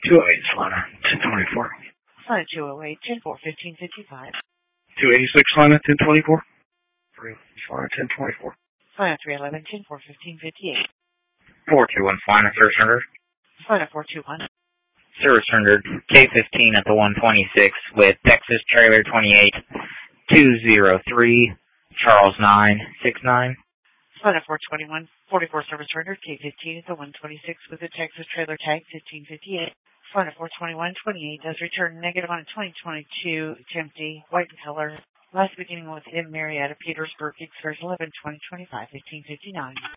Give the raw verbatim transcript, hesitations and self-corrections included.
two oh eight, Solana, ten twenty-four. Solana two oh eight, ten four, fifteen fifty-five. two eighty-six, Solana, ten twenty-four. three, Solana, ten twenty-four. Solana three eleven, ten four, fifteen fifty-eight. four two one, Solana, service rendered. Solana four two one. Service rendered. K fifteen at the one twenty-six with Texas Trailer twenty-eight, two oh three, Charles nine six nine. Solana four twenty-one, forty-four service rendered. K fifteen at the one twenty-six with the Texas Trailer tag fifteen fifty-eight. Solana four twenty-one, twenty-eight does return negative on a twenty twenty-two Tempty, white in color. Last beginning with M. Marietta, Petersburg, expires eleven twenty twenty-five, fifteen fifty-nine.